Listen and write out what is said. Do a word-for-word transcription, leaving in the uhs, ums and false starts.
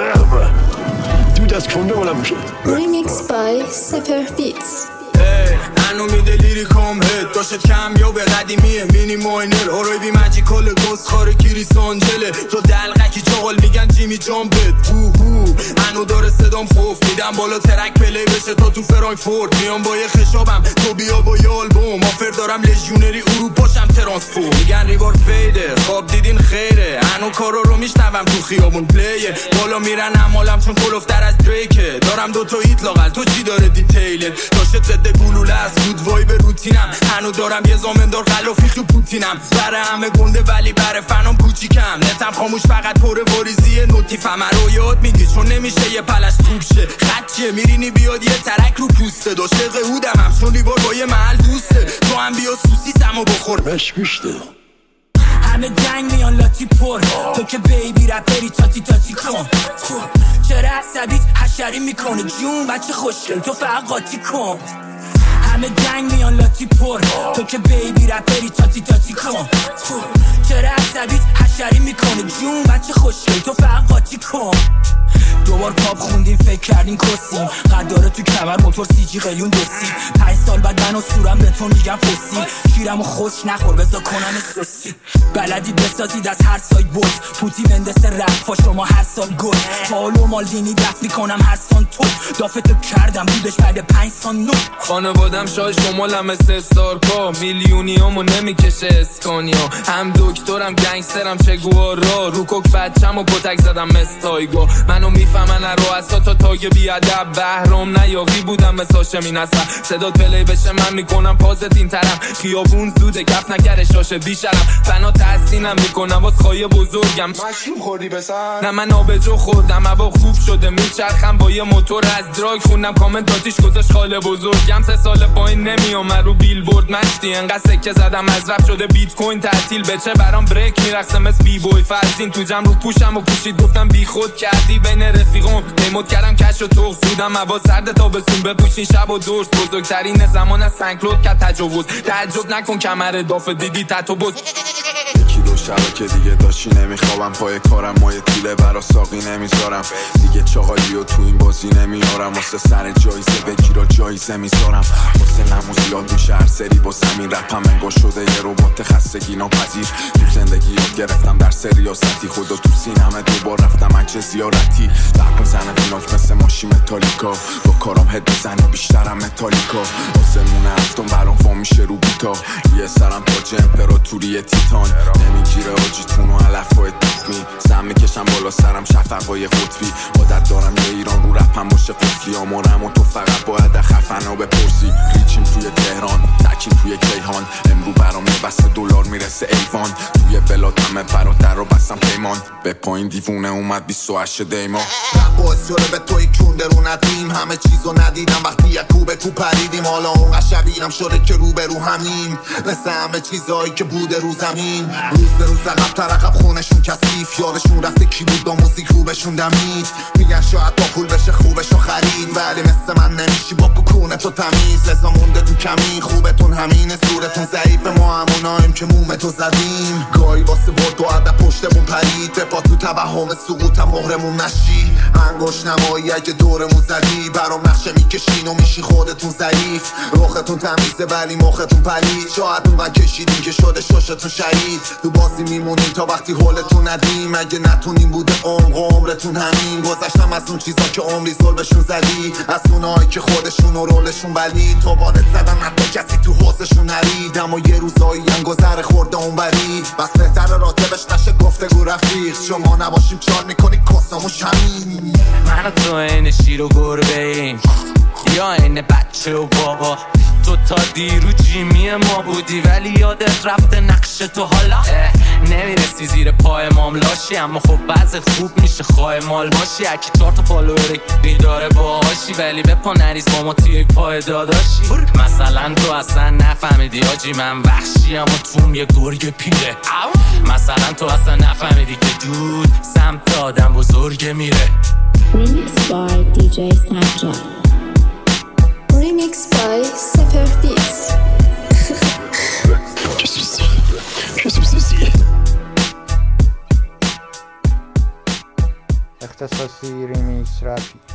Du, das Kunde oder Muschel? Remix by Super Beats. هنو میده لیریکام هد داشت کم یا به قدیمیه مینی ماینر آرای بی مجیکال گوز خاره کریس آنجله تو دلقکی چاقال میگن جیمی جامبت هو هو هنو داره صدام خوف میدم بالا ترک پلی بشه تا تو فرانکفورت میام با یه خشابم تو بیا با یه آلبوم آفر دارم لژیونری اروپاشم ترانسفور میگن ریوارد فیده خواب دیدین خیره هنو کارا رو میشنوم تو خیابون پلیه بالا میرن امالم چون کلوفتر از دریکه دارم دوتا هیت لاغل تو چی داره دیتیله داشت ضد گلوله از رود وای به روتینم هنو دارم یه زامندار خلافی تو پوتینم برای همه گنده ولی برای فنام کوچیکم نتم خاموش فقط پر واریزی نوتیفم رو یاد میگی چون نمیشه یه پلش خوب شه خطیه میرینی بیاد یه ترک رو پوسته داشته قهودم هم چون لیوار با یه محل دوسته تو هم بیا سوسیسمو بخور بش گوشته همه جنگ میان لاتی پر تو که بیبی رپری تاتی تاتی کن چرا عصبیت حشری میکنه جون بچه خوشگل تو فقط قاطی کن همه جنگ میان لاتی پر تو که بیبی رپری تاتی تاتی کن چرا عصبیت حشری میکنه جون بچه خوشگل تو فقط قاطی کن دوبار پاپ خوندیم فکر کردیم کسیم قداره تو کمر موتور سی جی قلیون دوسی پنج سال بعد من و سورم به تو میگم فسیل شیرمو خوش نخور بزا کنم سوسی بلدی بسازید از هر سایت بود پوتی مندس رفا شما هر سال گل پالو مالدینی دفت میکنم هر سان تو دافتو کردم بودش بعد پنج سان نو خانوادم شای شمالم استار کا میلیونیامو نمیکشه اسکانیا هم دکترم گنگسترم چگوارا رو کوک بچم و کتک زدم مستایگا منو میفهمن رو اصلا تا تاگ بیادب بهرام نیاقی بودم به ساشه مینستم صدات پلی بشه من میکنم پازت این طرم خیابون زوده کف نکره شاشه بیشرم فنا تحسینم میکنم واس خواهی بزرگم مشروب خوردی بسن نه من آبجو خوردم هوا خوب شده میچرخم با یه موتور از دراگ خوندم کامنتاتیش گذاشت خاله بزرگم سه سال پایین نمیام رو بیلبورد مشتی انقدر سکه زدم از رپ شده بیت کوین تعطیل بچه برام بریک میرقصه مثل بی بوی فرزین تو جمع رو پوشم و پوشید گفتم بی خود کردی بین رفیقم میمود کردم کش و توق زودم هوا سرد تا بسون بپوشین شب و درست بزرگترین زمان از سنکلود که تجاوز تعجب نکن کمر دافه دیدی تتو بز یکی دو شبه که دیگه داشتی نمیخوابم پای کارم مایه تیله برا ساقی نمیذارم دیگه چاقالی و تو این بازی نمیارم واسه سر جایزه بگیرا جایزه میذارم واسه نموز یاد میشه هر سری با زمین رپم انگار شده یه ربات خستگی ناپذیر تو زندگی یاد گرفتم در سریاستی خدا تو سینمه دوبار رفتم اجه زیارتی برکن زنه فیناک مثل ماشی متالیکا با کارم هد بزنی بیشترم متالیکا آسمون هفتم برام فا میشه رو بیتا یه سرم تاج امپراتوری تیتان نمیگیره آجیتون و علفای تخمی سم میکشم بالا سرم شفقای خطفی عادت دارم یه ایران رو رپم باشه قفلی آمارم و تو فقط باید خفنا بپرسی ریچیم توی تهران تکیم توی کیهان امرو برام بسته دلار میرسه ایوان توی بلاتمه برادر رو بستم پیمان به پایین دیوونه اومد بیست و هشت دیما باعث شده به توی کنده رو ندیم همه چیزو ندیدم وقتی یک کوبه کو پریدیم حالا اون شبیرم شده که رو به رو همیم مثل همه چیزایی که بوده رو زمین روز به روز عقب ترقب خونشون کثیف یادشون رفته کی بود با موزیک رو بهشون دمید میگن شاید با پول بشه خوبشو خرید ولی مثل من نمیشی با بکونه تو تمیز لذا مونده تو کمی خوبتون همینه صورتون ضعیف ما هموناییم که مومتو زدیم گاهی واسه برد و عدد پشتمون پرید به پا تو توهم سقوطم مهرمون نشی انگوش نمایی اگه دورمون زدی برام نقشه میکشین و میشی خودتون ضعیف روختون تمیزه ولی مختون پلید شاید اونقدر کشیدیم که شده ششتون شهید تو بازی میمونیم تا وقتی حولتون ندیم اگه نتونیم بوده عمق عمرتون همین گذشتم از اون چیزا که عمری ظلمشون زدی از اونایی که خودشون و رولشون بلید تو وارد زدن حتی کسی تو حوزشون نرید اما یه روزایی هم گذر خورده اون برید بس بهتر راتبش نشه گفتگو رفیق شما نباشیم چار میکنی کساموش همین من و تو این شیر و گربه ایم یا این بچه و بابا تو تا دیرو جیمی ما بودی ولی یادت رفته نقش تو حالا نمیرسی زیر پای ماملاشی اما خب بعض خوب میشه خواه مال باشی اکی چار تا فالوور داره باهاشی ولی به پا نریز با ما توی پای داداشی مثلا تو اصلا نفهمیدی آجی من وحشی اما توم یه گرگ پیره مثلا تو اصلا نفهمیدی که دود سمت آدم بزرگ میره Remix by دی جی Snapchat. Remix by Super Beats. Je suis ici. Je suis ici. اختصاصی ریمیکس رپی.